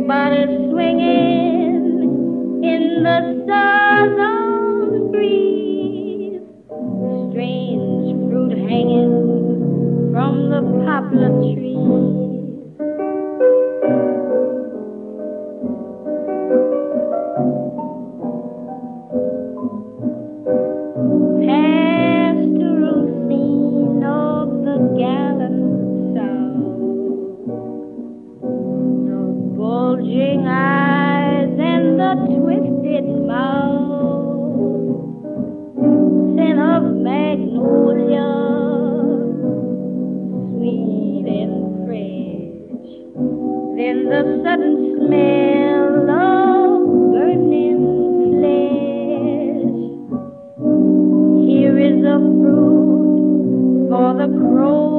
body swinging in the southern breeze, strange fruit hanging from the poplar trees. Pastoral scene of the gallant bulging eyes and the twisted mouth, scent of magnolia, sweet and fresh. Then the sudden smell of burning flesh. Here is a fruit for the crow